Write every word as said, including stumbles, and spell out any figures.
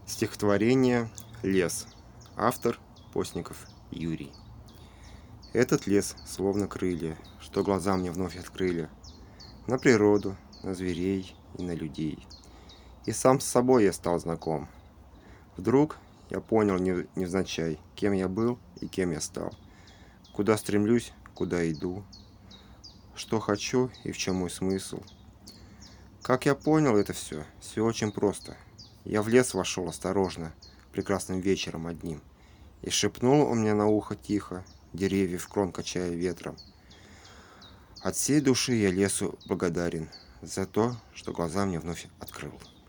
Стихотворение «Лес». Автор Постников Юрий. Этот лес, словно крылья, что глаза мне вновь открыли на природу, на зверей и на людей. И сам с собой я стал знаком. Вдруг я понял невзначай, кем я был и кем я стал, куда стремлюсь, куда иду, что хочу и в чем мой смысл. Как я понял это все? Все очень просто. Я в лес вошел осторожно, прекрасным вечером одним, и шепнул он мне на ухо тихо, деревьев крон качая ветром. От всей души я лесу благодарен за то, что глаза мне вновь открыл.